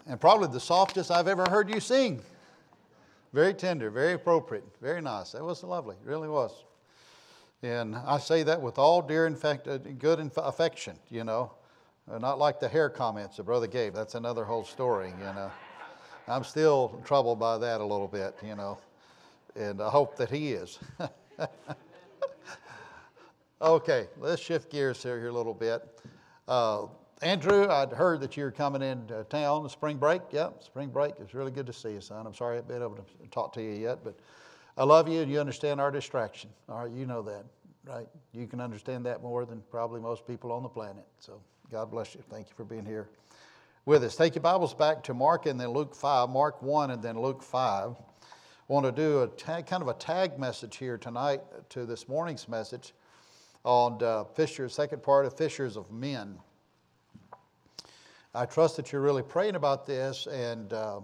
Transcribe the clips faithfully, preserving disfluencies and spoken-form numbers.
and probably the softest I've ever heard you sing. Very tender, very appropriate, very nice. That was lovely, it really was. And I say that with all dear and fact, good affection, you know. Not like the hair comments that Brother gave. That's another whole story, you know. I'm still troubled by that a little bit, you know. And I hope that he is. Okay, let's shift gears here, here a little bit. Uh, Andrew, I'd heard that you're coming into town, spring break. Yep, spring break. It's really good to see you, son. I'm sorry I haven't been able to talk to you yet, but I love you and you understand our distraction. All right, you know that, right? You can understand that more than probably most people on the planet. So God bless you. Thank you for being here with us. Take your Bibles back to Mark and then Luke five. Mark one and then Luke five. I want to do a tag, kind of a tag message here tonight to this morning's message on uh, fishers, second part of fishers of men. I trust that you're really praying about this, and uh,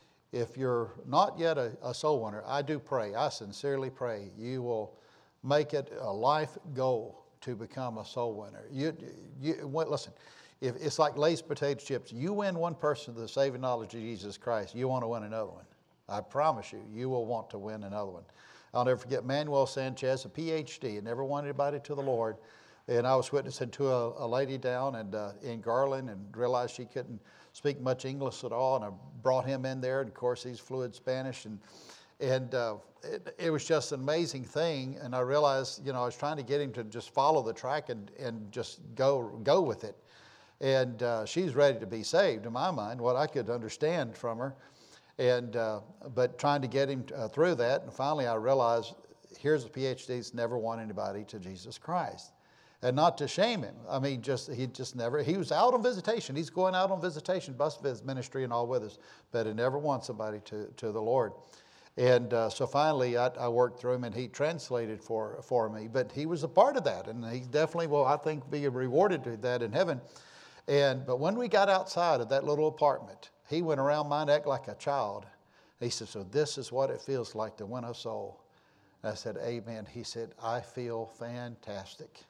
if you're not yet a, a soul winner, I do pray, I sincerely pray you will make it a life goal to become a soul winner. You, you listen, if it's like Lay's potato chips. You win one person to the saving knowledge of Jesus Christ, you want to win another one. I promise you, you will want to win another one. I'll never forget Manuel Sanchez, a P H D, and never won anybody to the Lord. And I was witnessing to a, a lady down and, uh, in Garland and realized she couldn't speak much English at all. And I brought him in there. And, of course, he's fluent Spanish. And and uh, it, it was just an amazing thing. And I realized, you know, I was trying to get him to just follow the track and, and just go go with it. And uh, she's ready to be saved, in my mind, what I could understand from her. And uh, but trying to get him uh, through that. And finally, I realized, here's a P H D that's never won anybody to Jesus Christ. And not to shame him. I mean, just he just never, he was out on visitation. He's going out on visitation, bus visit ministry and all with us. But he never won somebody to, to the Lord. And uh, so finally, I, I worked through him and he translated for, for me. But he was a part of that. And he definitely will, I think, be rewarded to that in heaven. And But when we got outside of that little apartment, he went around my neck like a child. He said, so this is what it feels like to win a soul. And I said, amen. He said, I feel fantastic.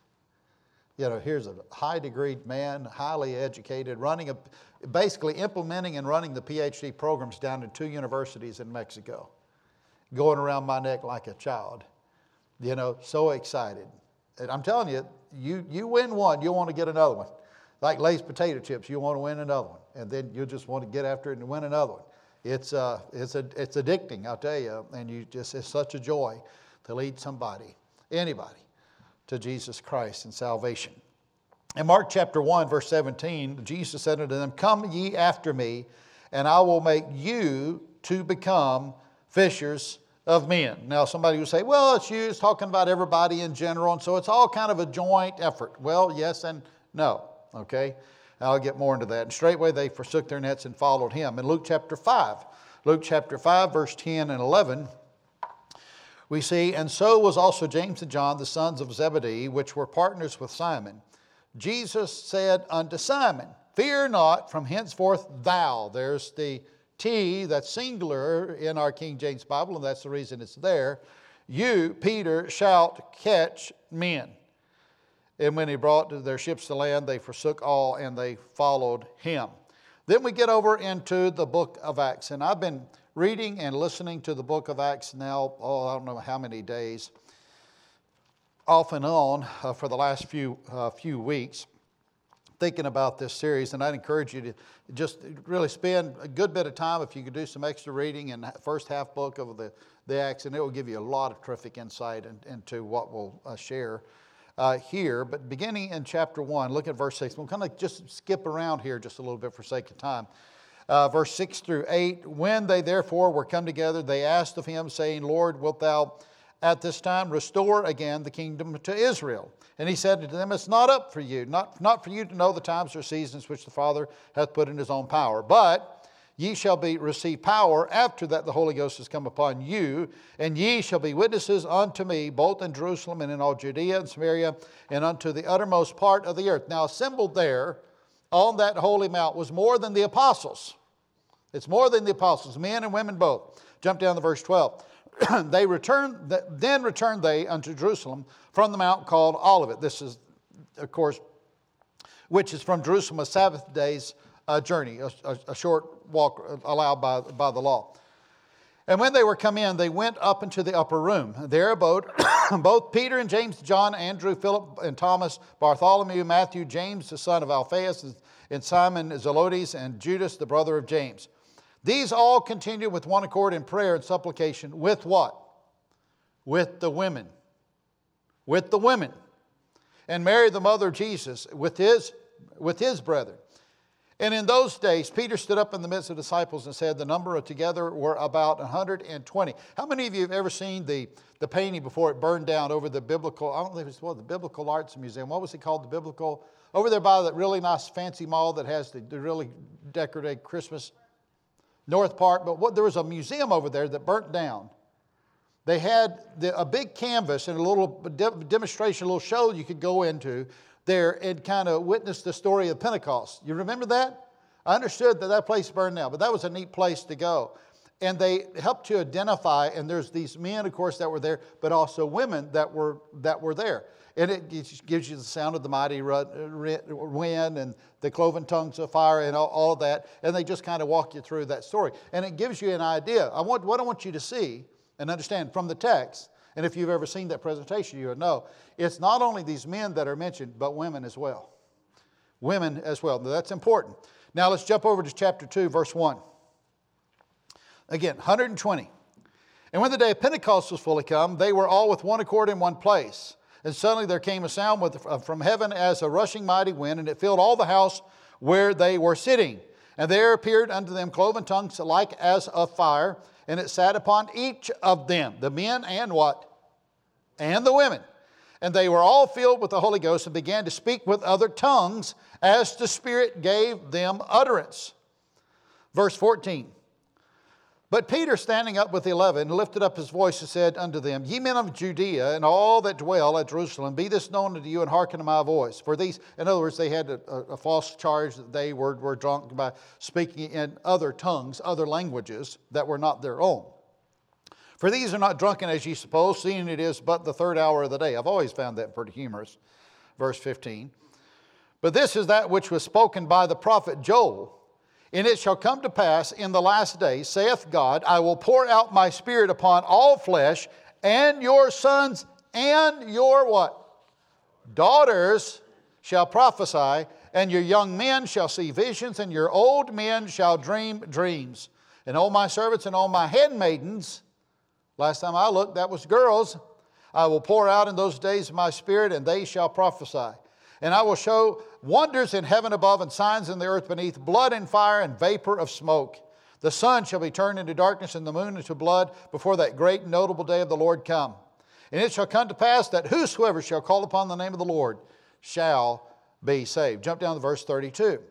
You know, here's a high-degreed man, highly educated, running a, basically implementing and running the P H D programs down in two universities in Mexico, going around my neck like a child. You know, so excited. And I'm telling you, you, you win one, you'll want to get another one. Like Lay's potato chips, you want to win another one. And then you'll just want to get after it and win another one. It's, uh, it's, a, it's addicting, I'll tell you. And you just it's such a joy to lead somebody, anybody, to Jesus Christ and salvation. In Mark chapter one, verse seventeen, Jesus said unto them, come ye after me, and I will make you to become fishers of men. Now somebody would say, well, it's you, it's talking about everybody in general, and so it's all kind of a joint effort. Well, yes and no, okay? I'll get more into that. And straightway they forsook their nets and followed him. In Luke chapter five, Luke chapter five, verse ten and eleven, we see, and so was also James and John, the sons of Zebedee, which were partners with Simon. Jesus said unto Simon, fear not, from henceforth thou. There's the T, that's singular in our King James Bible, and that's the reason it's there. You, Peter, shalt catch men. And when he brought their ships to land, they forsook all and they followed him. Then we get over into the book of Acts. And I've been reading and listening to the book of Acts now, oh, I don't know how many days, off and on uh, for the last few uh, few weeks, thinking about this series. And I'd encourage you to just really spend a good bit of time, if you could do some extra reading in the first half book of the, the Acts, and it will give you a lot of terrific insight in, into what we'll uh, share uh, here. But beginning in chapter one, look at verse six. We'll kind of just skip around here just a little bit for sake of time. Uh, verse six through eight, when they therefore were come together, they asked of him, saying, Lord, wilt thou at this time restore again the kingdom to Israel? And he said to them, it's not up for you, not, not for you to know the times or seasons which the Father hath put in his own power. But ye shall be receive power after that the Holy Ghost has come upon you, and ye shall be witnesses unto me, both in Jerusalem and in all Judea and Samaria, and unto the uttermost part of the earth. Now assembled there on that holy mount was more than the apostles. It's more than the apostles, men and women both. Jump down to verse twelve. They returned, then returned they unto Jerusalem from the mount called Olivet. This is, of course, which is from Jerusalem a Sabbath day's uh, journey, a, a, a short walk allowed by, by the law. And when they were come in, they went up into the upper room. There abode both Peter and James, John, Andrew, Philip and Thomas, Bartholomew, Matthew, James, the son of Alphaeus, and Simon Zelotes, and Judas, the brother of James. These all continued with one accord in prayer and supplication. With what? With the women. With the women. And Mary, the mother of Jesus, with his, with his brethren. And in those days, Peter stood up in the midst of the disciples and said, the number of together were about one hundred twenty. How many of you have ever seen the, the painting before it burned down over the biblical, I don't think it's what, the Biblical Arts Museum. What was it called? The Biblical, over there by that really nice fancy mall that has the, the really decorated Christmas, North Park. But what, there was a museum over there that burnt down. They had the, a big canvas and a little de- demonstration, a little show you could go into there and kind of witness the story of Pentecost. You remember that? I understood that that place burned down, but that was a neat place to go. And they helped to identify, and there's these men, of course, that were there, but also women that were that were there. And it gives you the sound of the mighty wind and the cloven tongues of fire and all, all that. And they just kind of walk you through that story. And it gives you an idea. I want what I want you to see and understand from the text. And if you've ever seen that presentation, you would know. It's not only these men that are mentioned, but women as well. Women as well. Now, that's important. Now let's jump over to chapter two, verse one. Again, one hundred twenty. And when the day of Pentecost was fully come, they were all with one accord in one place. And suddenly there came a sound with, from heaven as a rushing mighty wind, and it filled all the house where they were sitting. And there appeared unto them cloven tongues like as of fire, and it sat upon each of them, the men and what? And the women. And they were all filled with the Holy Ghost and began to speak with other tongues as the Spirit gave them utterance. Verse fourteen. But Peter, standing up with the eleven, lifted up his voice and said unto them, Ye men of Judea, and all that dwell at Jerusalem, be this known unto you, and hearken to my voice. For these, in other words, they had a, a false charge that they were, were drunk by speaking in other tongues, other languages that were not their own. For these are not drunken as ye suppose, seeing it is but the third hour of the day. I've always found that pretty humorous. Verse fifteen. But this is that which was spoken by the prophet Joel. And it shall come to pass in the last days, saith God, I will pour out my Spirit upon all flesh, and your sons and your what? Daughters shall prophesy, and your young men shall see visions, and your old men shall dream dreams. And all my servants and all my handmaidens, last time I looked, that was girls, I will pour out in those days my Spirit, and they shall prophesy. And I will show wonders in heaven above and signs in the earth beneath, blood and fire and vapor of smoke. The sun shall be turned into darkness and the moon into blood before that great and notable day of the Lord come. And it shall come to pass that whosoever shall call upon the name of the Lord shall be saved. Jump down to verse thirty-two.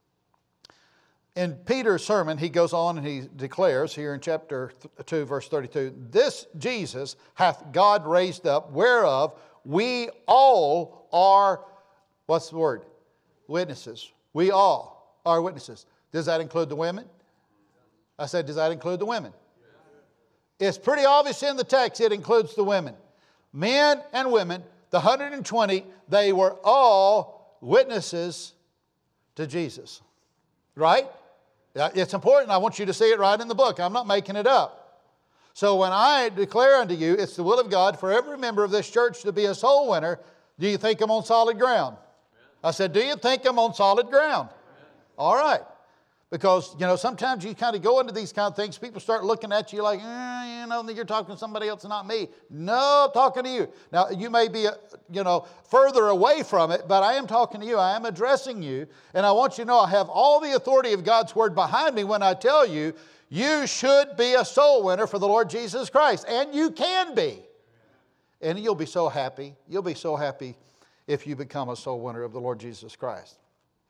In Peter's sermon, he goes on and he declares here in chapter two, verse thirty-two, This Jesus hath God raised up, whereof we all are, what's the word? Witnesses. We all are witnesses. Does that include the women? I said, does that include the women? It's pretty obvious in the text it includes the women. Men and women, the one hundred twenty, they were all witnesses to Jesus. Right? It's important. I want you to see it right in the book. I'm not making it up. So when I declare unto you, it's the will of God for every member of this church to be a soul winner, do you think I'm on solid ground? I said, do you think I'm on solid ground? All right. Because, you know, sometimes you kind of go into these kind of things, people start looking at you like, eh, you know, you're talking to somebody else and not me. No, I'm talking to you. Now, you may be, you know, further away from it, but I am talking to you. I am addressing you. And I want you to know I have all the authority of God's Word behind me when I tell you, you should be a soul winner for the Lord Jesus Christ. And you can be. And you'll be so happy. You'll be so happy if you become a soul winner of the Lord Jesus Christ.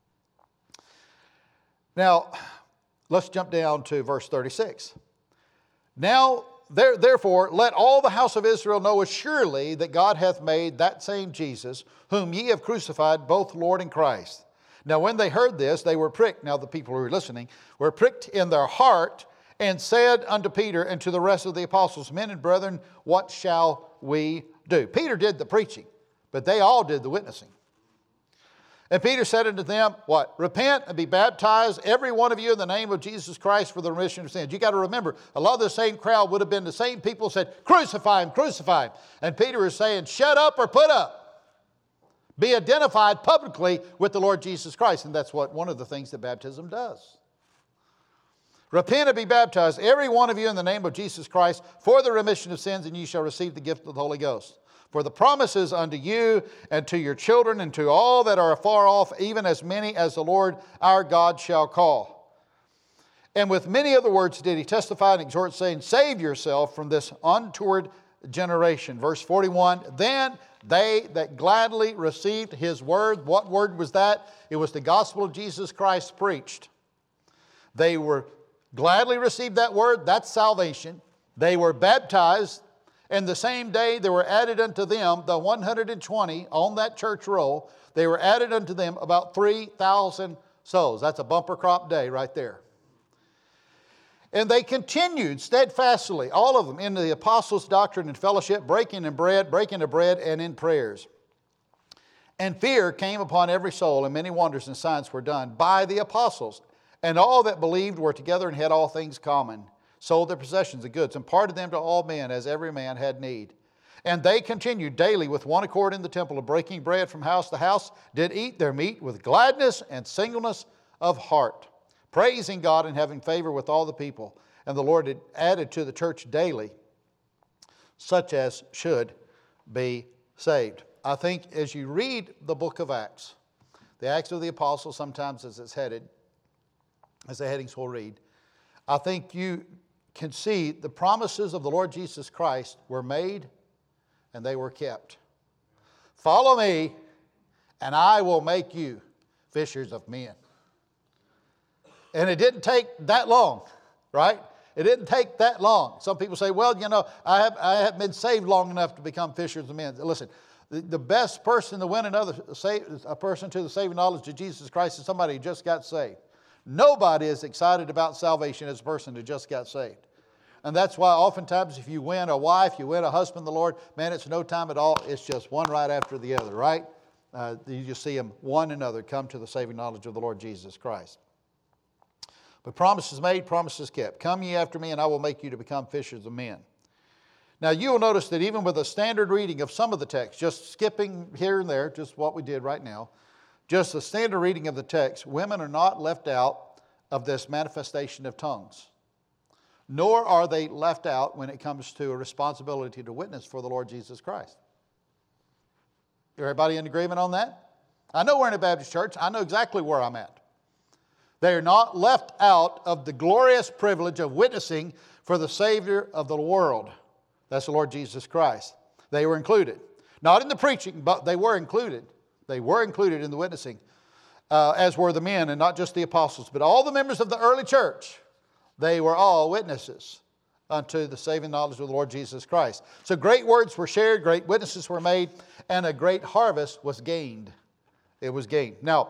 Now, let's jump down to verse thirty-six. Now, there, therefore, let all the house of Israel know assuredly that God hath made that same Jesus, whom ye have crucified, both Lord and Christ. Now, when they heard this, they were pricked. Now, the people who were listening were pricked in their heart, and said unto Peter and to the rest of the apostles, Men and brethren, what shall we do? Peter did the preaching, but they all did the witnessing. And Peter said unto them, what? Repent and be baptized, every one of you, in the name of Jesus Christ for the remission of sins. You got to remember, a lot of the same crowd would have been the same people who said, crucify him, crucify him. And Peter is saying, shut up or put up. Be identified publicly with the Lord Jesus Christ. And that's what one of the things that baptism does. Repent and be baptized, every one of you, in the name of Jesus Christ for the remission of sins, and ye shall receive the gift of the Holy Ghost. For the promises unto you and to your children and to all that are afar off, even as many as the Lord our God shall call. And with many other words did he testify and exhort, saying, save yourself from this untoward generation. Verse forty-one, then they that gladly received his word. What word was that? It was the gospel of Jesus Christ preached. They were gladly received that word. That's salvation. They were baptized. And the same day there were added unto them, the one hundred twenty on that church roll, they were added unto them about three thousand souls. That's a bumper crop day right there. And they continued steadfastly, all of them, in the apostles' doctrine and fellowship, breaking in bread, breaking of bread, and in prayers. And fear came upon every soul, and many wonders and signs were done by the apostles. And all that believed were together and had all things common, sold their possessions and goods, and parted them to all men as every man had need. And they continued daily with one accord in the temple, of breaking bread from house to house, did eat their meat with gladness and singleness of heart, praising God and having favor with all the people. And the Lord had added to the church daily such as should be saved. I think as you read the book of Acts, the Acts of the Apostles, sometimes as it's headed, as the headings will read, I think you can see the promises of the Lord Jesus Christ were made and they were kept. Follow me and I will make you fishers of men. And it didn't take that long, right? It didn't take that long. Some people say, well, you know, I have I haven't been saved long enough to become fishers of men. Listen, the, the best person to win another save, a person to the saving knowledge of Jesus Christ is somebody who just got saved. Nobody is excited about salvation as a person who just got saved. And that's why oftentimes if you win a wife, you win a husband, the Lord, man, it's no time at all. It's just one right after the other, right? Uh, you just see them, one another, come to the saving knowledge of the Lord Jesus Christ. But promises made, promises kept. Come ye after me, and I will make you to become fishers of men. Now you will notice that even with a standard reading of some of the text, just skipping here and there, just what we did right now, just the standard reading of the text, women are not left out of this manifestation of tongues. Nor are they left out when it comes to a responsibility to witness for the Lord Jesus Christ. Everybody in agreement on that? I know we're in a Baptist church. I know exactly where I'm at. They are not left out of the glorious privilege of witnessing for the Savior of the world. That's the Lord Jesus Christ. They were included. Not in the preaching, but they were included. They were included in the witnessing, uh, as were the men, and not just the apostles, but all the members of the early church. They were all witnesses unto the saving knowledge of the Lord Jesus Christ. So great words were shared, great witnesses were made, and a great harvest was gained. It was gained. Now,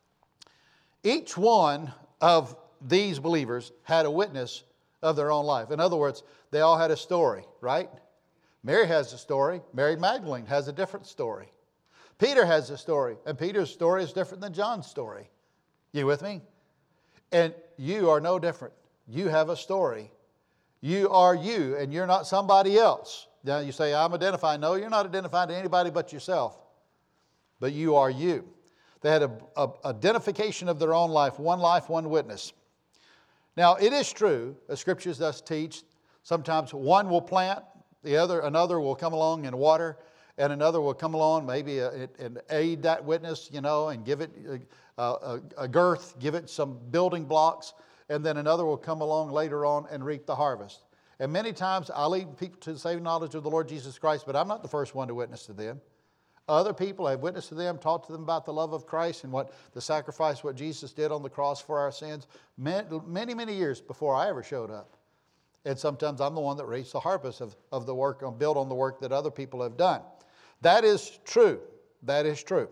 each one of these believers had a witness of their own life. In other words, they all had a story, right? Mary has a story. Mary Magdalene has a different story. Peter has a story, and Peter's story is different than John's story. You with me? And you are no different. You have a story. You are you, and you're not somebody else. Now you say, I'm identifying. No, you're not identifying to anybody but yourself. But you are you. They had an identification of their own life, one life, one witness. Now, it is true, as Scriptures does teach, sometimes one will plant, the other, another will come along and water, and another will come along, maybe a, and aid that witness, you know, and give it a, a, a girth, give it some building blocks, and then another will come along later on and reap the harvest. And many times I lead people to the saving knowledge of the Lord Jesus Christ, but I'm not the first one to witness to them. Other people have witnessed to them, talked to them about the love of Christ and what the sacrifice, what Jesus did on the cross for our sins, many, many years before I ever showed up. And sometimes I'm the one that reaps the harvest of, of the work, build on the work that other people have done. That is true. That is true.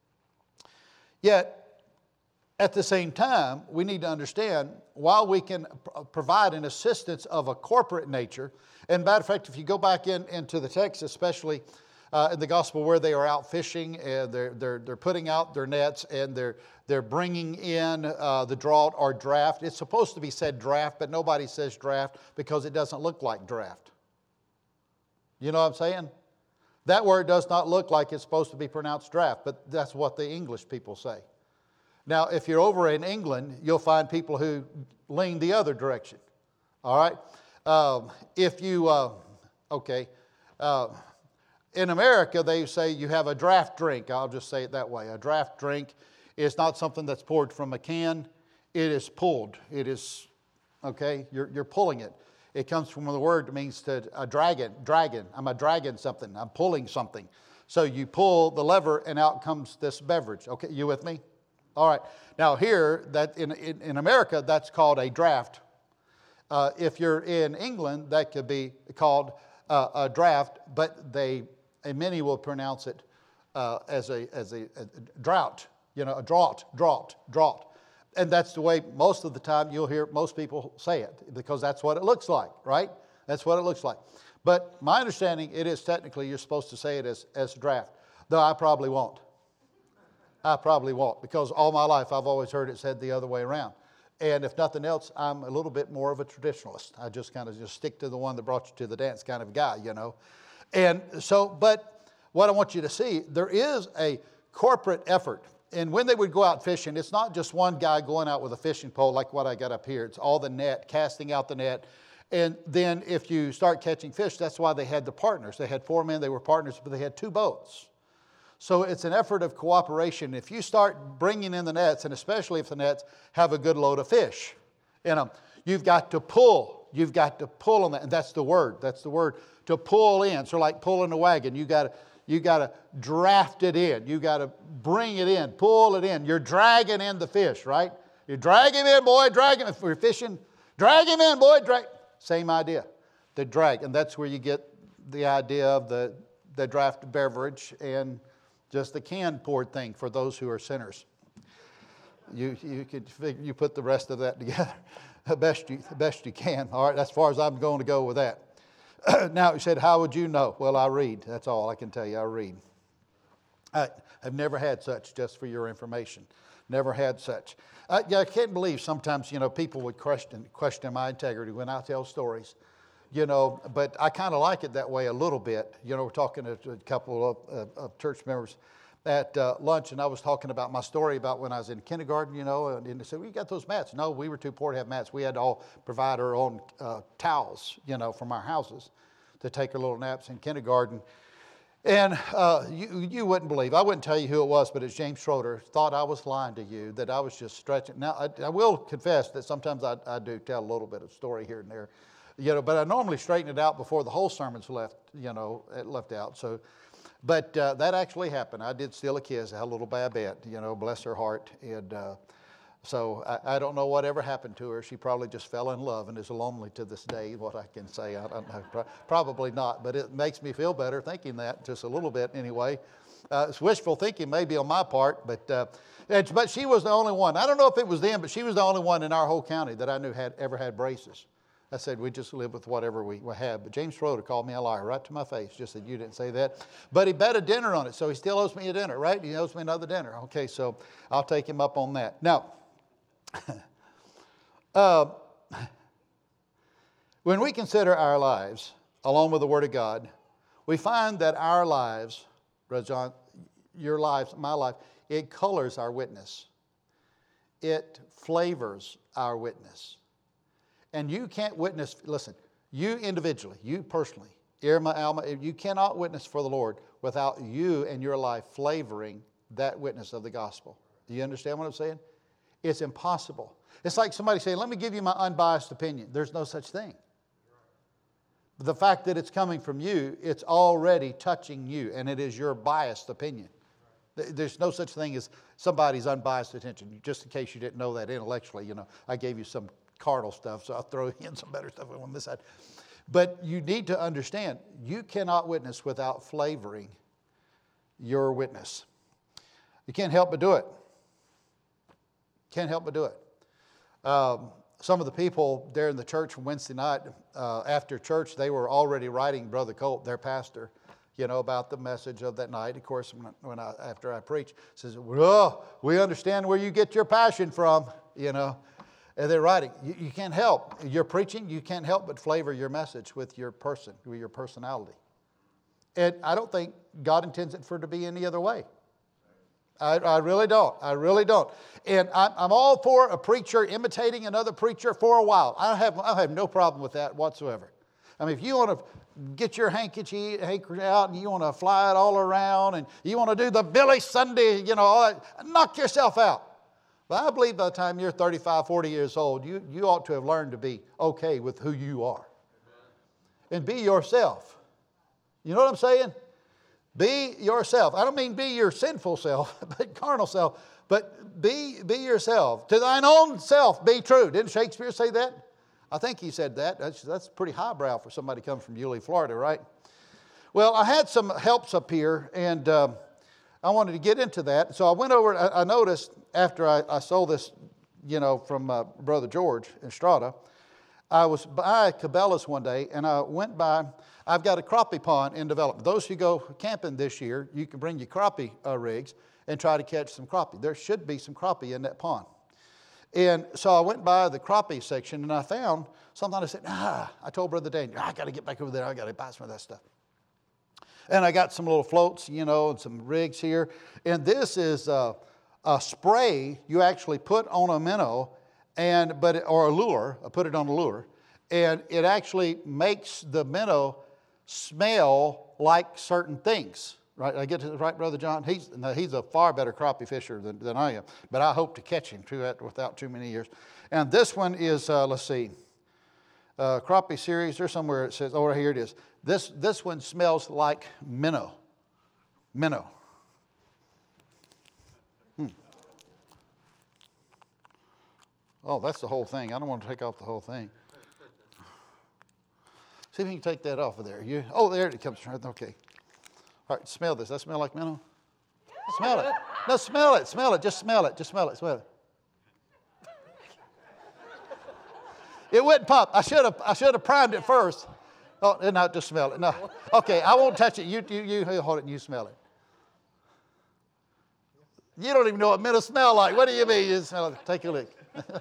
Yet, at the same time, we need to understand, while we can provide an assistance of a corporate nature, and matter of fact, if you go back in, into the text, especially uh, in the gospel where they are out fishing and they're, they're, they're putting out their nets and they're, they're bringing in uh, the draught or draft. It's supposed to be said draft, but nobody says draft because it doesn't look like draft. You know what I'm saying? That word does not look like it's supposed to be pronounced draft, but that's what the English people say. Now, if you're over in England, you'll find people who lean the other direction. All right? Um, if you, uh, okay, uh, in America, they say you have a draft drink. I'll just say it that way. A draft drink is not something that's poured from a can. It is pulled. It is, okay, you're, you're pulling it. It comes from the word that means to a dragon, dragon. I'm a dragon something. I'm pulling something. So you pull the lever and out comes this beverage. Okay, you with me? All right. Now here, that in, in, in America, that's called a draft. Uh, if you're in England, that could be called uh, a draft, but they, and many will pronounce it uh, as a as a, a drought. You know, a draught, draught, draught. And that's the way most of the time you'll hear most people say it, because that's what it looks like, right? That's what it looks like. But my understanding, it is technically you're supposed to say it as, as draft, though I probably won't. I probably won't, because all my life I've always heard it said the other way around. And if nothing else, I'm a little bit more of a traditionalist. I just kind of just stick to the one that brought you to the dance kind of guy, you know. And so, but what I want you to see, there is a corporate effort. And when they would go out fishing, it's not just one guy going out with a fishing pole like what I got up here. It's all the net, casting out the net. And then if you start catching fish, that's why they had the partners. They had four men, they were partners, but they had two boats. So it's an effort of cooperation. If you start bringing in the nets, and especially if the nets have a good load of fish in them, you've got to pull. You've got to pull on that. And that's the word. That's the word, to pull in. So like pulling a wagon, you got to You got to draft it in. You got to bring it in, pull it in. You're dragging in the fish, right? You drag him in, boy, drag him. If we're fishing, drag him in, boy, drag. Same idea, the drag. And that's where you get the idea of the, the draft beverage and just the can poured thing for those who are sinners. You you could figure, you put the rest of that together the best you, the best you can. All right, that's as far as I'm going to go with that. Now, he said, how would you know? Well, I read. That's all I can tell you. I read. I have never had such, just for your information. Never had such. I, yeah, I can't believe sometimes, you know, people would question question my integrity when I tell stories, you know, but I kind of like it that way a little bit. You know, we're talking to a couple of, of, of church members at uh, lunch, and I was talking about my story about when I was in kindergarten, you know, and they said, well, you got those mats. No, we were too poor to have mats. We had to all provide our own uh, towels, you know, from our houses to take our little naps in kindergarten. And uh, you, you wouldn't believe, I wouldn't tell you who it was, but it's James Schroeder, thought I was lying to you, that I was just stretching. Now, I, I will confess that sometimes I, I do tell a little bit of story here and there, you know, but I normally straighten it out before the whole sermon's left, you know, left out. So, but uh, that actually happened. I did steal a kiss, a little Babette, you know, bless her heart. And uh, so I, I don't know whatever happened to her. She probably just fell in love and is lonely to this day, what I can say. I don't know. Pro- probably not, but it makes me feel better thinking that, just a little bit anyway. Uh, it's wishful thinking maybe on my part, but uh, and, but she was the only one. I don't know if it was them, but she was the only one in our whole county that I knew had ever had braces. I said, we just live with whatever we, we have. But James Schroeder called me a liar right to my face, just said, you didn't say that. But he bet a dinner on it, so he still owes me a dinner, right? He owes me another dinner. Okay, so I'll take him up on that. Now, uh, when we consider our lives, along with the Word of God, we find that our lives, Brother John, your lives, my life, it colors our witness. It flavors our witness. And you can't witness, listen, you individually, you personally, Irma, Alma, you cannot witness for the Lord without you and your life flavoring that witness of the gospel. Do you understand what I'm saying? It's impossible. It's like somebody saying, let me give you my unbiased opinion. There's no such thing. The fact that it's coming from you, it's already touching you, and it is your biased opinion. There's no such thing as somebody's unbiased attention. Just in case you didn't know that intellectually, you know, I gave you some carnal stuff, so I'll throw in some better stuff on this side. But you need to understand, you cannot witness without flavoring your witness. You can't help but do it. Can't help but do it. Um, some of the people there in the church on Wednesday night, uh, after church, they were already writing Brother Colt, their pastor, you know, about the message of that night. Of course, when, when I, after I preach, says, "Oh, we understand where you get your passion from," you know. And they're writing. You, you can't help. You're preaching. You can't help but flavor your message with your person, with your personality. And I don't think God intends it for it to be any other way. I, I really don't. I really don't. And I'm, I'm all for a preacher imitating another preacher for a while. I have, I have no problem with that whatsoever. I mean, if you want to get your handkerchief out and you want to fly it all around and you want to do the Billy Sunday, you know, all that, knock yourself out. But I believe by the time you're thirty-five, forty years old, you, you ought to have learned to be okay with who you are. And be yourself. You know what I'm saying? Be yourself. I don't mean be your sinful self, but carnal self. But be, be yourself. To thine own self be true. Didn't Shakespeare say that? I think he said that. That's, that's pretty highbrow for somebody to come from Yulee, Florida, right? Well, I had some helps up here, and uh, I wanted to get into that. So I went over, I, I noticed after I, I sold this, you know, from uh, Brother George in Strata, I was by Cabela's one day, and I went by, I've got a crappie pond in development. Those who go camping this year, you can bring your crappie uh, rigs and try to catch some crappie. There should be some crappie in that pond. And so I went by the crappie section, and I found something. I said, ah, I told Brother Daniel, I got to get back over there. I got to buy some of that stuff. And I got some little floats, you know, and some rigs here. And this is uh, a spray you actually put on a minnow, and but it, or a lure. I put it on a lure, and it actually makes the minnow smell like certain things. Right? I get it right, Brother John? He's no, he's a far better crappie fisher than, than I am, but I hope to catch him too without too many years. And this one is, uh, let's see, uh, crappie series. There's somewhere it says, oh, right here it is. This this one smells like minnow. Minnow. Hmm. Oh, that's the whole thing. I don't want to take off the whole thing. See if you can take that off of there. You, oh, there it comes. Okay. All right, smell this. Does that smell like minnow? Smell it. No, smell it. Smell it. Just smell it. Just smell it. Smell it. It wouldn't pop. I should have. I should have primed it first. Oh, no, just smell it. No. Okay, I won't touch it. You, you, you hold it and you smell it. You don't even know what minnow smell like. What do you mean? You smell it. Take a lick.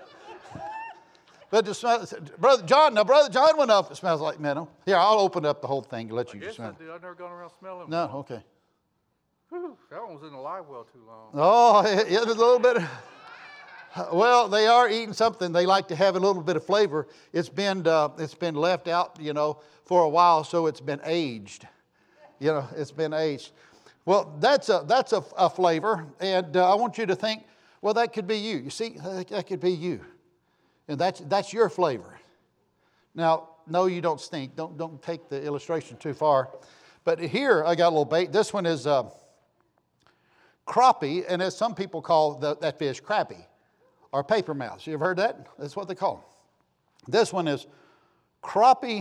But just smell, Brother John, now Brother John went up. It smells like minnow. Here, I'll open up the whole thing and let you I guess smell I do. I've never gone around smelling. No, okay. Whew, that one was in the live well too long. Oh, it, it's a little bit. Well, they are eating something. They like to have a little bit of flavor. It's been uh, it's been left out, you know, for a while, so it's been aged. You know, it's been aged. Well, that's a that's a, a flavor, and uh, I want you to think. Well, that could be you. You see, that could be you. And that's that's your flavor. Now, no, you don't stink. Don't don't take the illustration too far. But here I got a little bait. This one is uh, crappie, and as some people call the, that fish, crappie, or paper mouths. You ever heard that? That's what they call them. This one is crappie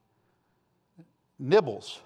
nibbles.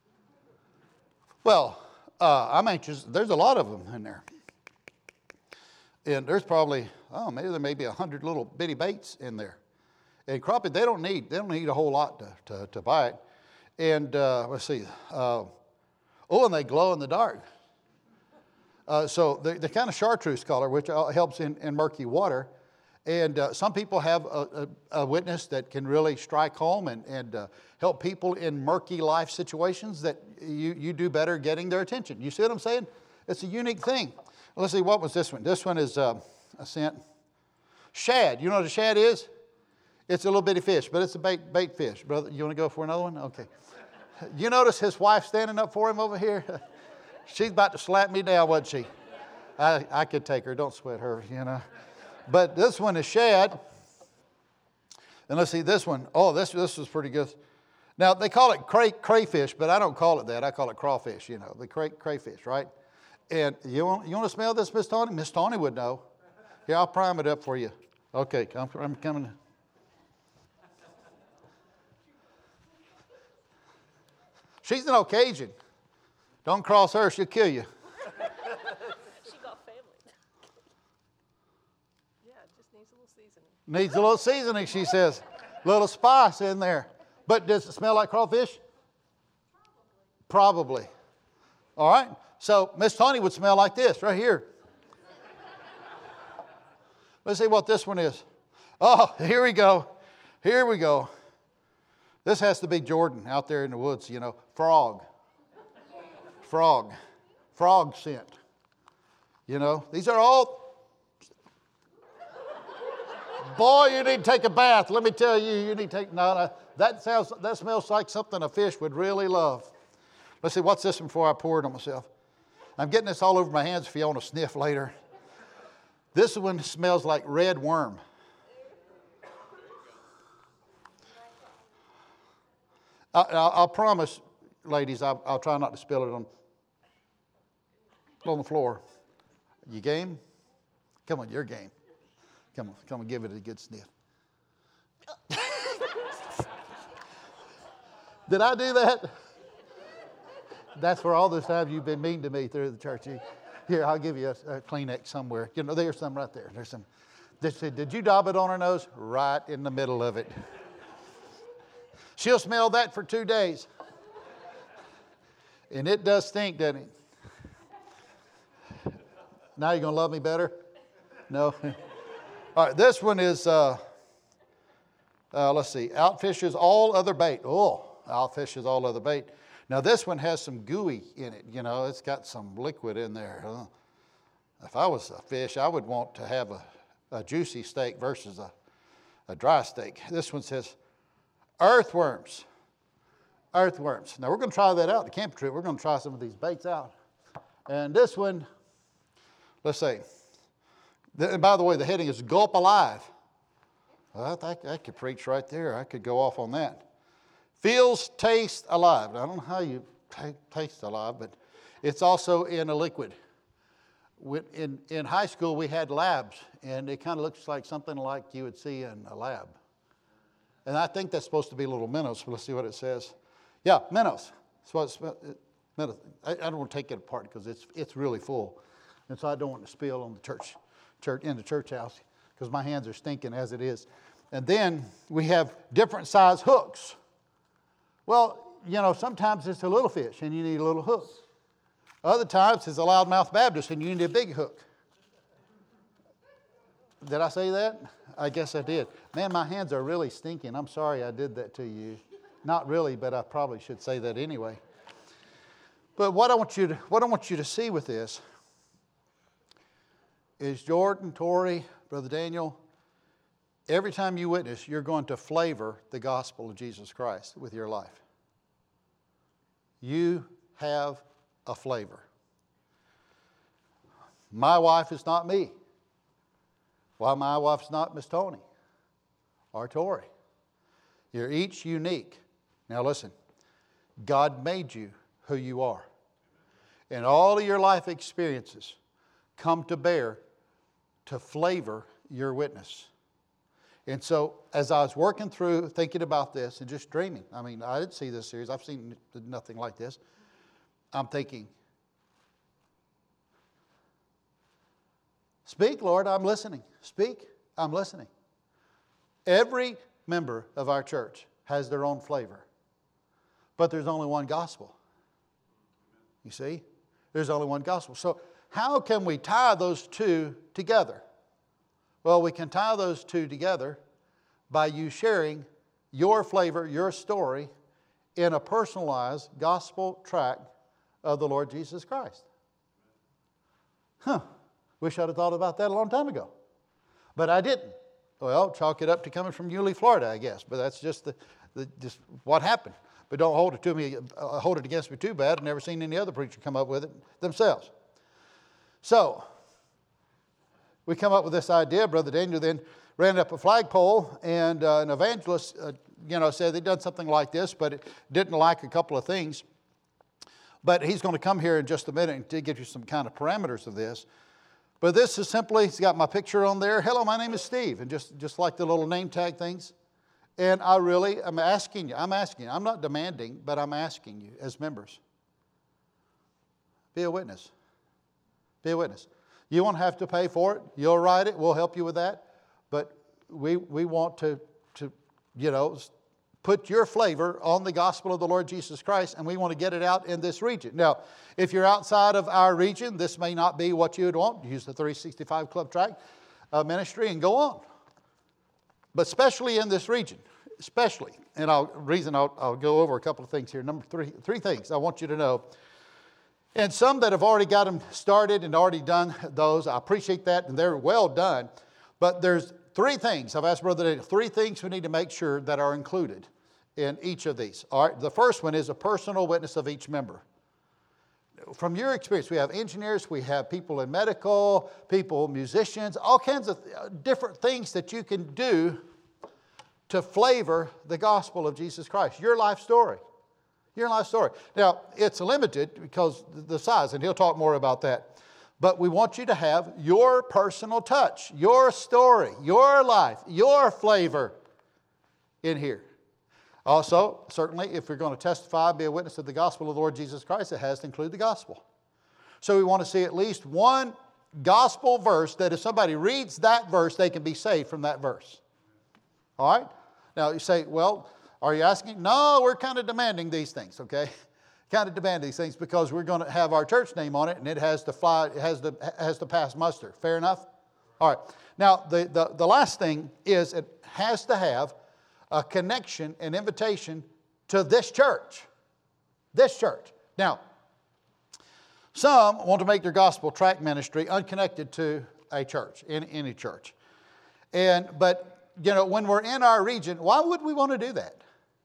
Well, uh, I'm anxious. There's a lot of them in there. And there's probably, oh, maybe there may be a hundred little bitty baits in there. And crappie, they don't need, they don't need a whole lot to, to, to buy it. And uh, let's see, uh, oh, and they glow in the dark. Uh, so the, the kind of chartreuse color, which helps in, in murky water. And uh, some people have a, a, a witness that can really strike home and, and uh, help people in murky life situations that you, you do better getting their attention. You see what I'm saying? It's a unique thing. Let's see, what was this one? This one is uh, a scent. Shad. You know what a shad is? It's a little bitty fish, but it's a bait, bait fish. Brother, you want to go for another one? Okay. You notice his wife standing up for him over here? She's about to slap me down, wasn't she? I, I could take her. Don't sweat her, you know. But this one is shad. And let's see, this one. Oh, this this is pretty good. Now, they call it cray, crayfish, but I don't call it that. I call it crawfish, you know, the cray, crayfish, right? And you want, you want to smell this, Miss Tawny? Miss Tawny would know. Here, I'll prime it up for you. Okay, I'm, I'm coming. She's an Occasion. Don't cross her, she'll kill you. She got family. Yeah, it just needs a little seasoning. Needs a little seasoning, she says. A little spice in there. But does it smell like crawfish? Probably. All right? So Miss Tony would smell like this right here. Let's see what this one is. Oh, here we go. Here we go. This has to be Jordan out there in the woods, you know. Frog. Frog. Frog scent. You know, these are all... Boy, you need to take a bath. Let me tell you, you need to take... No, no, that sounds, that smells like something a fish would really love. Let's see, what's this one before I pour it on myself? I'm getting this all over my hands if you want to sniff later. This one smells like red worm. I, I, I'll promise, ladies, I'll, I'll try not to spill it on, on the floor. You game? Come on, you're game. Come on, come on, give it a good sniff. Did I do that? That's for all those times you've been mean to me through the church. You, here, I'll give you a, a Kleenex somewhere. You know, there's some right there. There's some. They said, did you daub it on her nose? Right in the middle of it. She'll smell that for two days. And it does stink, doesn't it? Now you're going to love me better? No? All right, this one is, uh, uh, let's see, outfishes all other bait. Oh, outfishes all other bait. Now this one has some gooey in it. You know, it's got some liquid in there. Huh? If I was a fish, I would want to have a, a juicy steak versus a, a dry steak. This one says earthworms. Earthworms. Now we're going to try that out at the camp trip. We're going to try some of these baits out. And this one, let's see. And by the way, the heading is Gulp Alive. Well, I, I could preach right there. I could go off on that. Feels, taste alive. Now, I don't know how you t- taste alive, but it's also in a liquid. In, in high school, we had labs, and it kind of looks like something like you would see in a lab. And I think that's supposed to be little minnows. So let's see what it says. Yeah, minnows. That's what it's, minnows. I, I don't want to take it apart because it's it's really full, and so I don't want to spill on the church, church in the church house because my hands are stinking as it is. And then we have different size hooks. Well, you know, sometimes it's a little fish and you need a little hook. Other times it's a loudmouth Baptist and you need a big hook. Did I say that? I guess I did. Man, my hands are really stinking. I'm sorry I did that to you. Not really, but I probably should say that anyway. But what I want you to, what I want you to see with this is Jordan, Tori, Brother Daniel, every time you witness, you're going to flavor the gospel of Jesus Christ with your life. You have a flavor. My wife is not me. Why my wife's not Miss Tony or Tori. You're each unique. Now listen, God made you who you are. And all of your life experiences come to bear to flavor your witness. And so as I was working through thinking about this and just dreaming, I mean, I didn't see this series. I've seen nothing like this. I'm thinking, speak, Lord, I'm listening. Speak, I'm listening. Every member of our church has their own flavor. But there's only one gospel. You see? There's only one gospel. So how can we tie those two together? Well, we can tie those two together by you sharing your flavor, your story, in a personalized gospel tract of the Lord Jesus Christ. Huh. Wish I'd have thought about that a long time ago. But I didn't. Well, chalk it up to coming from Yulee, Florida, I guess. But that's just, the, the, just what happened. But don't hold it to me, uh, hold it against me too bad. I've never seen any other preacher come up with it themselves. So, we come up with this idea. Brother Daniel then ran up a flagpole, and uh, an evangelist, uh, you know, said they'd done something like this, but it didn't like a couple of things. But he's going to come here in just a minute and to give you some kind of parameters of this. But this is simply, he's got my picture on there. Hello, my name is Steve. And just, just like the little name tag things. And I really am asking you, I'm asking you, I'm not demanding, but I'm asking you as members. Be a witness. Be a witness. You won't have to pay for it. You'll write it. We'll help you with that. But we we want to, to you know, put your flavor on the gospel of the Lord Jesus Christ, and we want to get it out in this region. Now, if you're outside of our region, this may not be what you would want. Use the three sixty-five Club Tract uh, ministry and go on. But especially in this region, especially, and I'll reason I'll, I'll go over a couple of things here. Number three, three things I want you to know. And some that have already got them started and already done those, I appreciate that, and they're well done. But there's three things. I've asked Brother Dave, three things we need to make sure that are included in each of these. All right, the first one is a personal witness of each member. From your experience, we have engineers, we have people in medical, people, musicians, all kinds of different things that you can do to flavor the gospel of Jesus Christ. Your life story. Your life story. Now, it's limited because the size, and he'll talk more about that. But we want you to have your personal touch, your story, your life, your flavor in here. Also, certainly, if you're going to testify, be a witness of the gospel of the Lord Jesus Christ, it has to include the gospel. So we want to see at least one gospel verse that if somebody reads that verse, they can be saved from that verse. All right? Now, you say, well, are you asking? No, we're kind of demanding these things, okay? Kind of demand these things because we're going to have our church name on it and it has to fly, it has to, has to pass muster. Fair enough? All right. Now, the, the, the last thing is it has to have a connection, an invitation to this church. This church. Now, some want to make their gospel tract ministry unconnected to a church, in any church. And, but, you know, when we're in our region, why would we want to do that?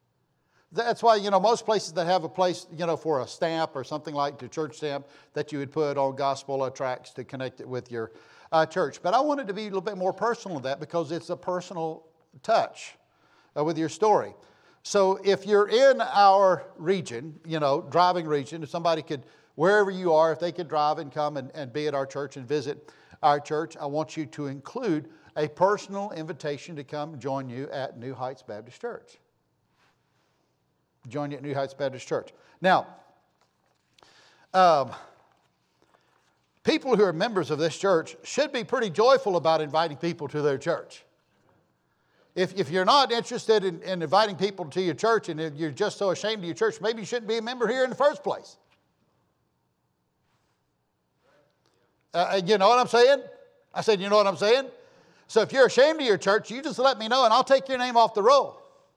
That's why, you know, most places that have a place, you know, for a stamp or something like the church stamp that you would put on gospel uh, tracts to connect it with your uh, church. But I wanted to be a little bit more personal than that because it's a personal touch uh, with your story. So if you're in our region, you know, driving region, if somebody could, wherever you are, if they could drive and come and, and be at our church and visit our church, I want you to include a personal invitation to come join you at New Heights Baptist Church. Join you at New Heights Baptist Church. Now, um, people who are members of this church should be pretty joyful about inviting people to their church. If, if you're not interested in, in inviting people to your church and if you're just so ashamed of your church, maybe you shouldn't be a member here in the first place. Uh, you know what I'm saying? I said, you know what I'm saying? So if you're ashamed of your church, you just let me know and I'll take your name off the roll.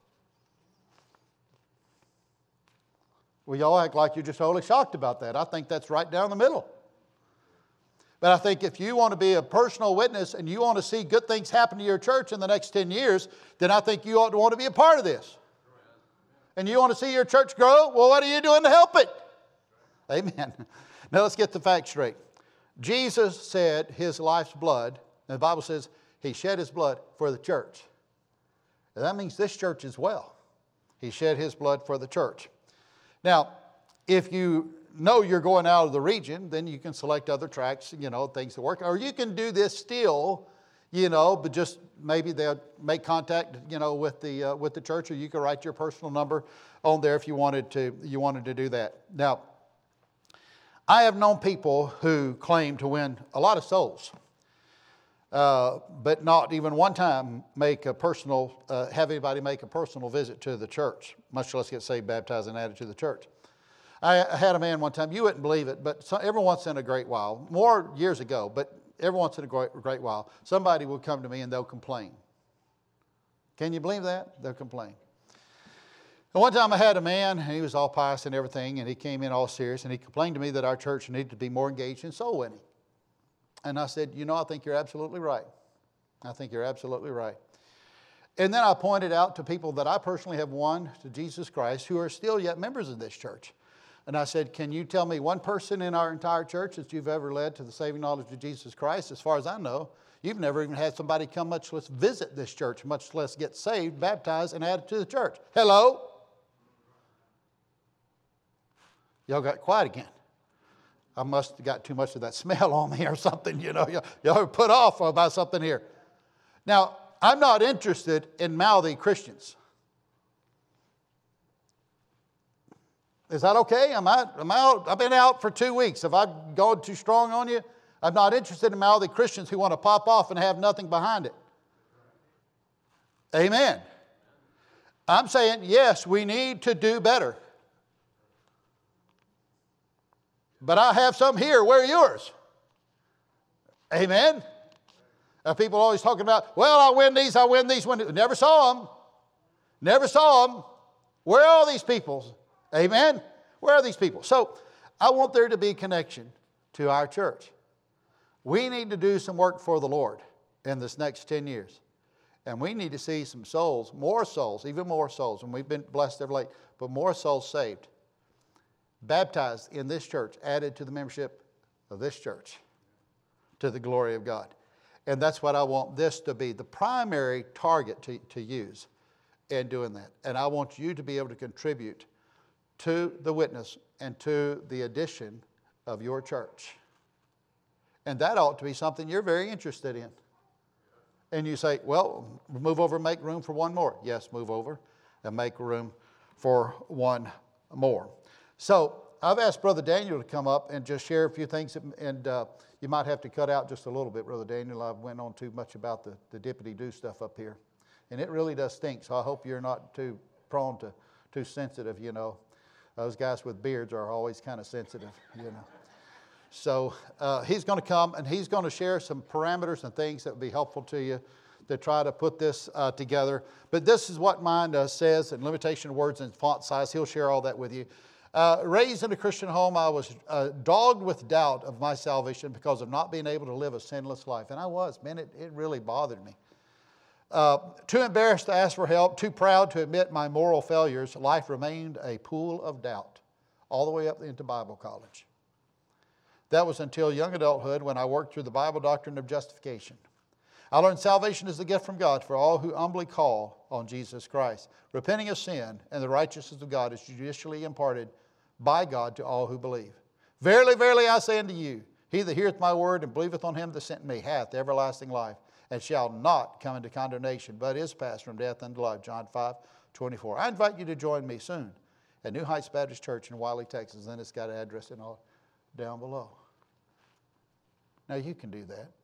Well, y'all act like you're just totally shocked about that. I think that's right down the middle. But I think if you want to be a personal witness and you want to see good things happen to your church in the next ten years, then I think you ought to want to be a part of this. And you want to see your church grow? Well, what are you doing to help it? Amen. Now let's get the facts straight. Jesus said his life's blood, and the Bible says he shed his blood for the church. And that means this church as well. He shed his blood for the church. Now, if you know you're going out of the region, then you can select other tracts, you know, things to work. Or you can do this still, you know, but just maybe they'll make contact, you know, with the uh, with the church, or you can write your personal number on there if you wanted to. You wanted to do that. Now, I have known people who claim to win a lot of souls, uh, but not even one time make a personal, uh, have anybody make a personal visit to the church, much less get saved, baptized, and added to the church. I had a man one time, you wouldn't believe it, but so, every once in a great while, more years ago, but every once in a great, great while, somebody will come to me and they'll complain. Can you believe that? They'll complain. And one time I had a man, and he was all pious and everything, and he came in all serious, and he complained to me that our church needed to be more engaged in soul winning. And I said, you know, I think you're absolutely right. I think you're absolutely right. And then I pointed out to people that I personally have won to Jesus Christ who are still yet members of this church. And I said, can you tell me one person in our entire church that you've ever led to the saving knowledge of Jesus Christ? As far as I know, you've never even had somebody come, much less visit this church, much less get saved, baptized, and added to the church. Hello? Y'all got quiet again. I must have got too much of that smell on me or something, you know. Y'all are put off about something here. Now, I'm not interested in mouthy Christians. Is that okay? Am I, am I out? I've been out for two weeks. Have I gone too strong on you? I'm not interested in mouthy Christians who want to pop off and have nothing behind it. Amen. I'm saying, yes, we need to do better. But I have some here. Where are yours? Amen? Uh, people always talking about, well, I win these, I win these. Win. Never saw them. Never saw them. Where are all these people? Amen? Where are these people? So I want there to be connection to our church. We need to do some work for the Lord in this next ten years. And we need to see some souls, more souls, even more souls. And we've been blessed ever late, but more souls saved, baptized in this church, added to the membership of this church, to the glory of God. And that's what I want this to be, the primary target to, to use in doing that. And I want you to be able to contribute to the witness and to the addition of your church. And that ought to be something you're very interested in. And you say, well, move over and make room for one more. Yes, move over and make room for one more. So I've asked Brother Daniel to come up and just share a few things. And uh, you might have to cut out just a little bit, Brother Daniel. I went on too much about the, the dippity-doo stuff up here. And it really does stink, so I hope you're not too prone to, too sensitive, you know. Those guys with beards are always kind of sensitive, you know. So uh, he's going to come and he's going to share some parameters and things that would be helpful to you to try to put this uh, together. But this is what mine uh, says, and limitation of words and font size. He'll share all that with you. Uh, raised in a Christian home, I was uh, dogged with doubt of my salvation because of not being able to live a sinless life. And I was, man, it, it really bothered me. Uh, too embarrassed to ask for help, too proud to admit my moral failures, life remained a pool of doubt all the way up into Bible college. That was until young adulthood when I worked through the Bible doctrine of justification. I learned salvation is the gift from God for all who humbly call on Jesus Christ. Repenting of sin and the righteousness of God is judicially imparted by God to all who believe. Verily, verily, I say unto you, he that heareth my word and believeth on him that sent me hath everlasting life, and shall not come into condemnation, but is passed from death unto life. John five twenty-four. I invite you to join me soon at New Heights Baptist Church in Wiley, Texas. And it's got an address and all down below. Now you can do that.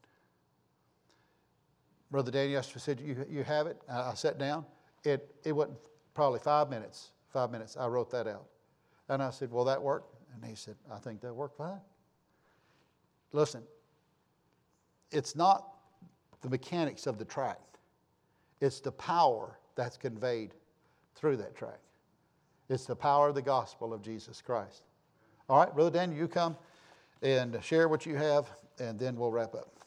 Brother Danny yesterday said, you, you have it? I sat down. It, it wasn't probably five minutes. Five minutes. I wrote that out. And I said, will that work? And he said, I think that worked fine. Listen, it's not the mechanics of the track. It's the power that's conveyed through that track. It's the power of the gospel of Jesus Christ. All right, Brother Daniel, you come and share what you have, and then we'll wrap up.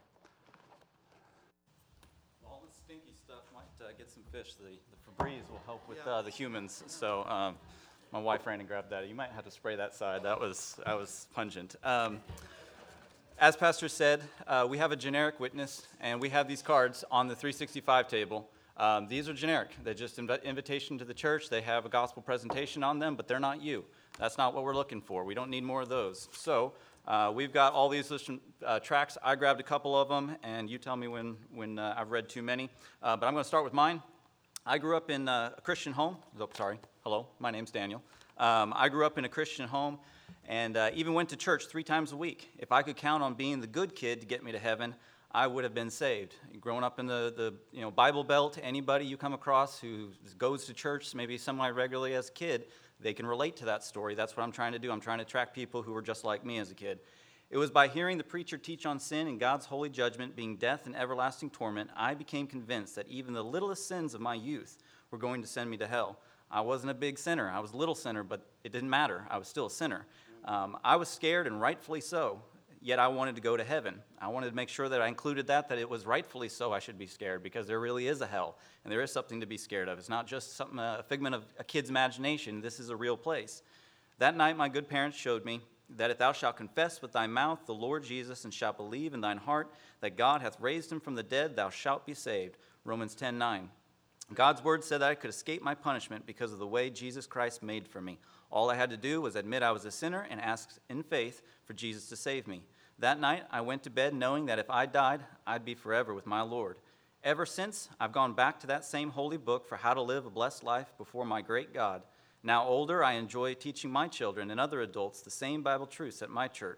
All the stinky stuff might uh, get some fish. The, the Febreze will help with uh, the humans. So um, my wife ran and grabbed that. You might have to spray that side. That was that was pungent. Um, as Pastor said, uh, we have a generic witness, and we have these cards on the three sixty-five table. Um, these are generic. They're just inv- invitation to the church. They have a gospel presentation on them, but they're not you. That's not what we're looking for. We don't need more of those. So uh, we've got all these listen, uh, tracks. I grabbed a couple of them, and you tell me when, when uh, I've read too many. Uh, but I'm going to start with mine. I grew up in uh, a Christian home. Oh, sorry. Hello. My name's Daniel. Um, I grew up in a Christian home and uh, even went to church three times a week. If I could count on being the good kid to get me to heaven, I would have been saved. Growing up in the, the you know Bible Belt, anybody you come across who goes to church maybe semi-regularly as a kid, they can relate to that story. That's what I'm trying to do. I'm trying to attract people who were just like me as a kid. It was by hearing the preacher teach on sin and God's holy judgment being death and everlasting torment, I became convinced that even the littlest sins of my youth were going to send me to hell. I wasn't a big sinner. I was a little sinner, but it didn't matter. I was still a sinner. Um, I was scared, and rightfully so, yet I wanted to go to heaven. I wanted to make sure that I included that, that it was rightfully so I should be scared, because there really is a hell, and there is something to be scared of. It's not just something, a figment of a kid's imagination. This is a real place. That night my good parents showed me that if thou shalt confess with thy mouth the Lord Jesus, and shalt believe in thine heart that God hath raised him from the dead, thou shalt be saved. Romans ten nine. God's word said that I could escape my punishment because of the way Jesus Christ made for me. All I had to do was admit I was a sinner and ask in faith for Jesus to save me. That night, I went to bed knowing that if I died, I'd be forever with my Lord. Ever since, I've gone back to that same holy book for how to live a blessed life before my great God. Now older, I enjoy teaching my children and other adults the same Bible truths at my church.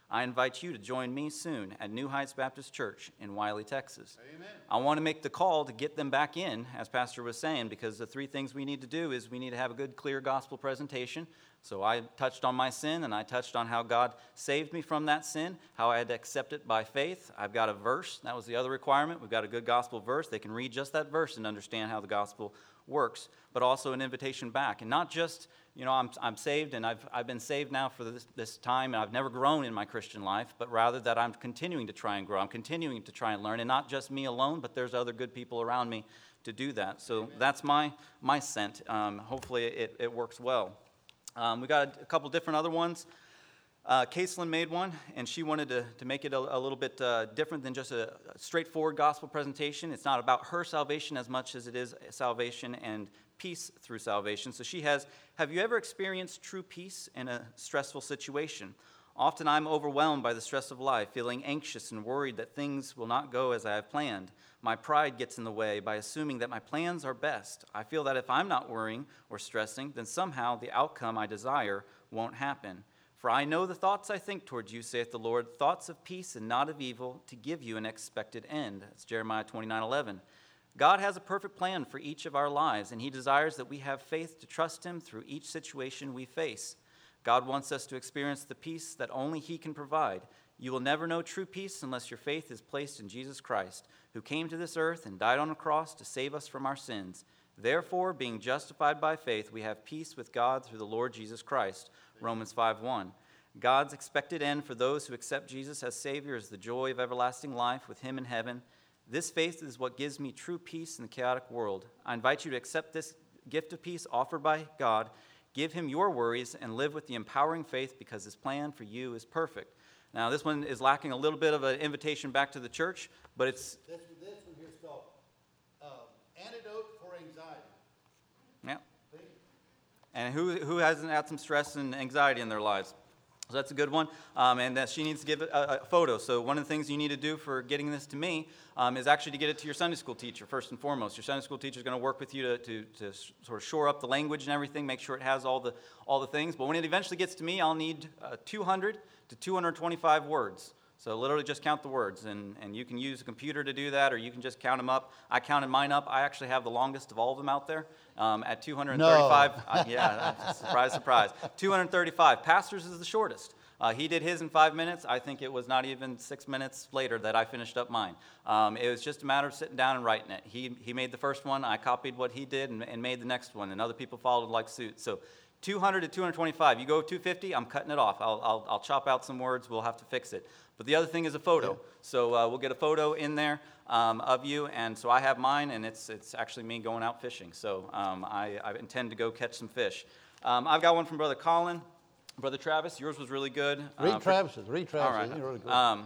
I invite you to join me soon at New Heights Baptist Church in Wiley, Texas. Amen. I want to make the call to get them back in, as Pastor was saying, because the three things we need to do is we need to have a good, clear gospel presentation. So I touched on my sin, and I touched on how God saved me from that sin, how I had to accept it by faith. I've got a verse. That was the other requirement. We've got a good gospel verse. They can read just that verse and understand how the gospel works, but also an invitation back. And not just, you know, I'm I'm saved, and I've I've been saved now for this, this time, and I've never grown in my Christian life, but rather that I'm continuing to try and grow. I'm continuing to try and learn, and not just me alone, but there's other good people around me to do that. So Amen. That's my my scent. Um, hopefully it, it works well. Um, we got a, a couple different other ones. Uh, Caitlin made one, and she wanted to, to make it a, a little bit uh, different than just a, a straightforward gospel presentation. It's not about her salvation as much as it is salvation and peace through salvation. So she has, have you ever experienced true peace in a stressful situation? Often I'm overwhelmed by the stress of life, feeling anxious and worried that things will not go as I have planned. My pride gets in the way by assuming that my plans are best. I feel that if I'm not worrying or stressing, then somehow the outcome I desire won't happen. For I know the thoughts I think towards you, saith the Lord, thoughts of peace and not of evil, to give you an expected end. That's Jeremiah twenty-nine eleven. God has a perfect plan for each of our lives, and he desires that we have faith to trust him through each situation we face. God wants us to experience the peace that only he can provide. You will never know true peace unless your faith is placed in Jesus Christ, who came to this earth and died on a cross to save us from our sins. Therefore, being justified by faith, we have peace with God through the Lord Jesus Christ. Romans five one. God's expected end for those who accept Jesus as Savior is the joy of everlasting life with him in heaven. This faith is what gives me true peace in the chaotic world. I invite you to accept this gift of peace offered by God. Give him your worries and live with the empowering faith because his plan for you is perfect. Now, this one is lacking a little bit of an invitation back to the church, but it's... This, this one here is called uh, Antidote for Anxiety. Yeah. And who who hasn't had some stress and anxiety in their lives? So that's a good one. Um, and that she needs to give a, a photo. So one of the things you need to do for getting this to me um, is actually to get it to your Sunday school teacher, first and foremost. Your Sunday school teacher is going to work with you to, to, to sort of shore up the language and everything, make sure it has all the all the things. But when it eventually gets to me, I'll need uh, two hundred to two hundred twenty-five words. So literally just count the words, and, and you can use a computer to do that, or you can just count them up. I counted mine up. I actually have the longest of all of them out there um, at two hundred thirty-five. No. uh, yeah, surprise, surprise. two hundred thirty-five. Pastor's is the shortest. Uh, he did his in five minutes. I think it was not even six minutes later that I finished up mine. Um, it was just a matter of sitting down and writing it. He he made the first one. I copied what he did and, and made the next one, and other people followed like suit. So two hundred to two hundred twenty-five. You go two hundred fifty, I'm cutting it off. I'll, I'll, I'll chop out some words. We'll have to fix it. But the other thing is a photo. So uh, we'll get a photo in there um, of you. And so I have mine, and it's it's actually me going out fishing. So um, I, I intend to go catch some fish. Um, I've got one from Brother Colin. Brother Travis, yours was really good. Read uh, Travis's. Read Travis's. All right. You're really good. Um,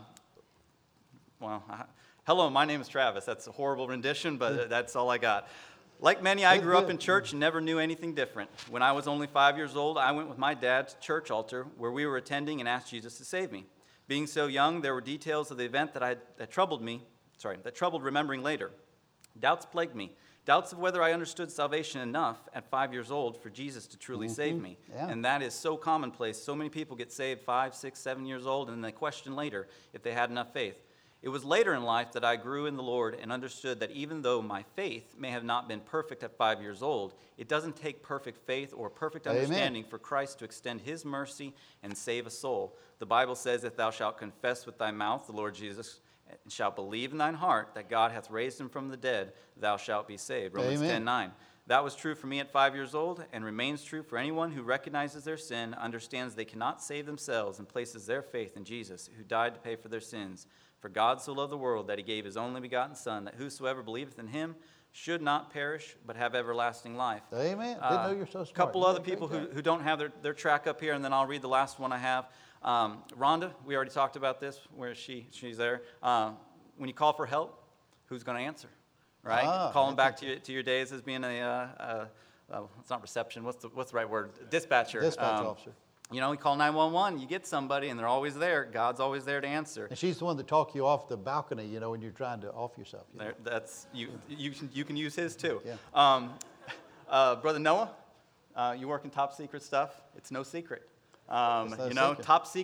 well, I, hello, my name is Travis. That's a horrible rendition, but that's all I got. Like many, I grew up in church and never knew anything different. When I was only five years old, I went with my dad to church altar where we were attending and asked Jesus to save me. Being so young, there were details of the event that I that troubled me, sorry, that troubled remembering later. Doubts plagued me. Doubts of whether I understood salvation enough at five years old for Jesus to truly mm-hmm. save me. Yeah. And that is so commonplace. So many people get saved five, six, seven years old, and they question later if they had enough faith. It was later in life that I grew in the Lord and understood that even though my faith may have not been perfect at five years old, it doesn't take perfect faith or perfect understanding Amen. For Christ to extend his mercy and save a soul. The Bible says, if thou shalt confess with thy mouth the Lord Jesus and shalt believe in thine heart that God hath raised him from the dead, thou shalt be saved. Romans ten nine. That was true for me at five years old and remains true for anyone who recognizes their sin, understands they cannot save themselves, and places their faith in Jesus, who died to pay for their sins. For God so loved the world that he gave his only begotten Son, that whosoever believeth in him should not perish, but have everlasting life. Amen. Didn't Uh, know you're so smart. A couple You other did a great people who, job. who don't have their, their track up here, and then I'll read the last one I have. Um, Rhonda, we already talked about this. Where is she? She's there. Uh, when you call for help, who's going to answer? Right? Ah, Calling back to your, to your days as being a, uh, uh, uh, it's not reception. What's the, what's the right word? Dispatcher. Dispatch Um, officer. You know, you call nine one one, you get somebody, and they're always there. God's always there to answer. And she's the one that talk you off the balcony, you know, when you're trying to off yourself. You know? There, that's you. You can you can use his too. Yeah. Um, uh, Brother Noah, uh, you work in top secret stuff. It's no secret. Um, It's no you know, secret. top secret.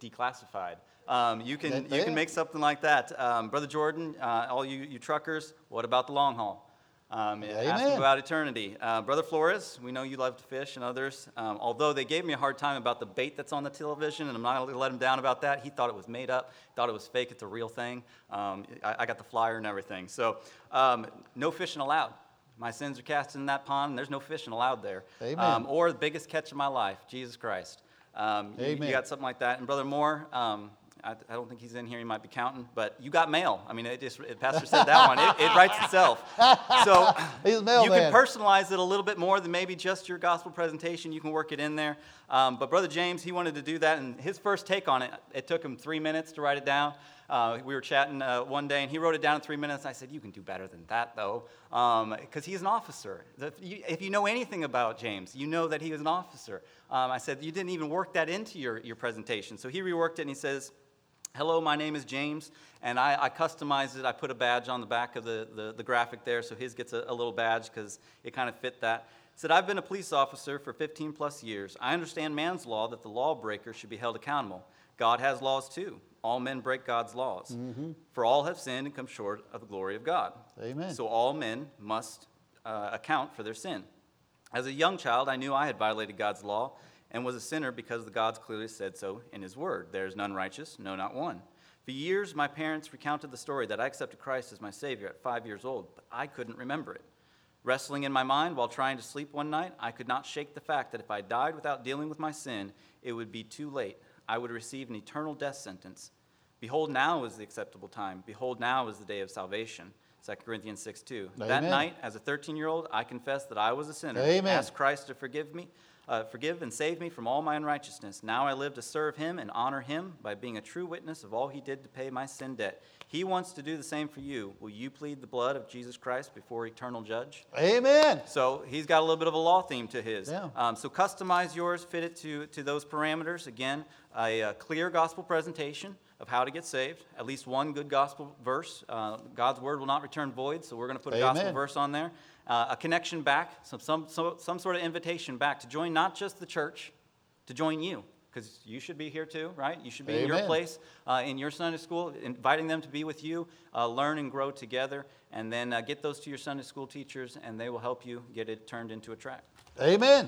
declassified. Um, you can That- you can yeah. make something like that. Um, Brother Jordan, uh, all you, you truckers, what about the long haul? Um, ask them Amen. about eternity. Uh, Brother Flores, we know you love to fish, and others. Um, although they gave me a hard time about the bait that's on the television, and I'm not going to let him down about that. He thought it was made up, thought it was fake. It's a real thing. Um, I, I got the flyer and everything. So um, no fishing allowed. My sins are cast in that pond, and there's no fishing allowed there. Amen. Um, or the biggest catch of my life, Jesus Christ. Um, you, Amen. you got something like that. And Brother Moore, um, I, I don't think he's in here. He might be counting, but you got mail. I mean, it just it, Pastor said that one. It, it writes itself. So He's a you mailman. can personalize it a little bit more than maybe just your gospel presentation. You can work it in there. Um, but Brother James, he wanted to do that, and his first take on it, it took him three minutes to write it down. Uh, we were chatting uh, one day, and he wrote it down in three minutes. I said, you can do better than that, though, because he's an officer. The, you, if you know anything about James, you know that he was an officer. Um, I said, you didn't even work that into your, your presentation. So he reworked it, and he says, hello, my name is James, and I, I customized it. I put a badge on the back of the, the, the graphic there, so his gets a, a little badge because it kind of fit that. He said, I've been a police officer for fifteen plus years. I understand man's law that the lawbreaker should be held accountable. God has laws too. All men break God's laws. Mm-hmm. For all have sinned and come short of the glory of God. Amen. So all men must uh, account for their sin. As a young child, I knew I had violated God's law and was a sinner because the God clearly said so in his word. There is none righteous, no, not one. For years, my parents recounted the story that I accepted Christ as my Savior at five years old, but I couldn't remember it. Wrestling in my mind while trying to sleep one night, I could not shake the fact that if I died without dealing with my sin, it would be too late. I would receive an eternal death sentence. Behold, now is the acceptable time. Behold, now is the day of salvation. Second Corinthians six two. That Amen. night, as a thirteen-year-old, I confessed that I was a sinner. Amen. Asked Christ to forgive me, uh, forgive and save me from all my unrighteousness. Now I live to serve him and honor him by being a true witness of all he did to pay my sin debt. He wants to do the same for you. Will you plead the blood of Jesus Christ before eternal judge? Amen. So he's got a little bit of a law theme to his. Yeah. Um, so customize yours, fit it to, to those parameters. Again, a, a clear gospel presentation of how to get saved. At least one good gospel verse. Uh, God's word will not return void, so we're going to put a Amen. gospel verse on there. Uh, a connection back, some, some, some, some sort of invitation back to join not just the church, to join you. Because you should be here too, right? You should be in your Amen. place, uh, in your Sunday school, inviting them to be with you, uh, learn and grow together, and then uh, get those to your Sunday school teachers, and they will help you get it turned into a track. Amen.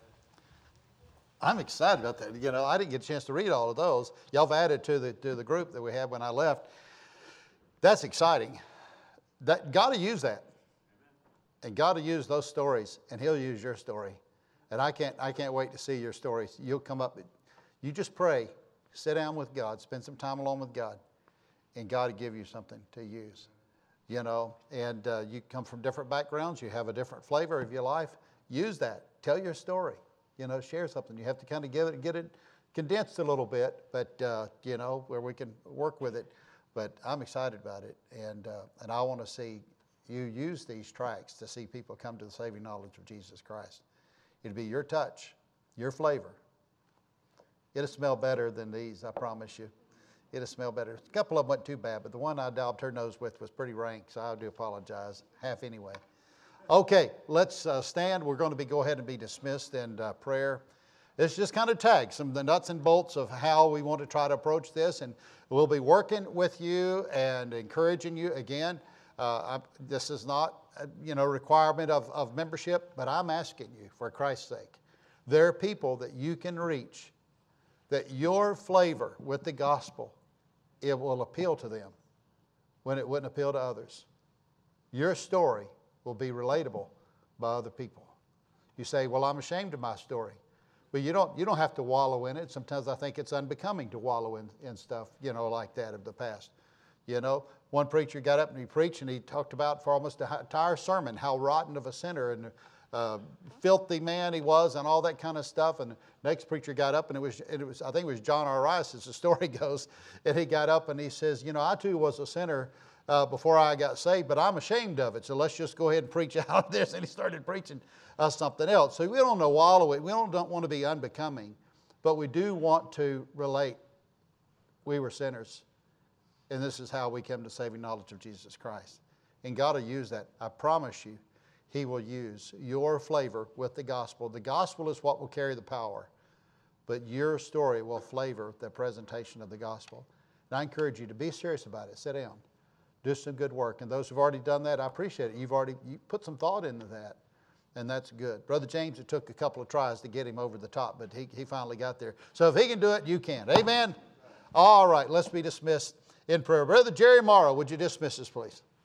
I'm excited about that. You know, I didn't get a chance to read all of those. Y'all have added to the to the group that we had when I left. That's exciting. That God will use that, and God will use those stories, and He'll use your story. And I can't I can't wait to see your stories. You'll come up. You just pray, sit down with God, spend some time alone with God, and God will give you something to use. You know, and uh, you come from different backgrounds. You have a different flavor of your life. Use that. Tell your story. You know, share something. You have to kind of give it, get it condensed a little bit, but uh, you know, where we can work with it. But I'm excited about it, and uh, and I want to see you use these tracks to see people come to the saving knowledge of Jesus Christ. It'll be your touch, your flavor. It'll smell better than these, I promise you. It'll smell better. A couple of them wasn't too bad, but the one I daubed her nose with was pretty rank, so I do apologize. Half anyway. Okay, let's uh, stand. We're going to be go ahead and be dismissed in uh, prayer. It's just kind of tag some of the nuts and bolts of how we want to try to approach this, and we'll be working with you and encouraging you again. Uh, I, this is not, a, you know, requirement of, of membership, but I'm asking you for Christ's sake. There are people that you can reach, that your flavor with the gospel, it will appeal to them when it wouldn't appeal to others. Your story will be relatable by other people. You say, well, I'm ashamed of my story. But you don't, you don't have to wallow in it. Sometimes I think it's unbecoming to wallow in, in stuff, you know, like that of the past. You know, one preacher got up and he preached and he talked about for almost an entire sermon how rotten of a sinner and uh, filthy man he was and all that kind of stuff. And the next preacher got up and it was, it was I think it was John R. Rice, as the story goes, and he got up and he says, you know, I too was a sinner uh, before I got saved, but I'm ashamed of it. So let's just go ahead and preach out of this. And he started preaching uh, something else. So we don't know wallow it. We don't, don't want to be unbecoming, but we do want to relate. We were sinners. And this is how we come to saving knowledge of Jesus Christ. And God will use that. I promise you, He will use your flavor with the gospel. The gospel is what will carry the power. but your story will flavor the presentation of the gospel. And I encourage you to be serious about it. Sit down. Do some good work. And those who've already done that, I appreciate it. You've already you put some thought into that, and that's good. Brother James, it took a couple of tries to get him over the top, but he, he finally got there. So if he can do it, you can. Amen? All right, let's be dismissed in prayer. Brother Jerry Morrow, would you dismiss us, please?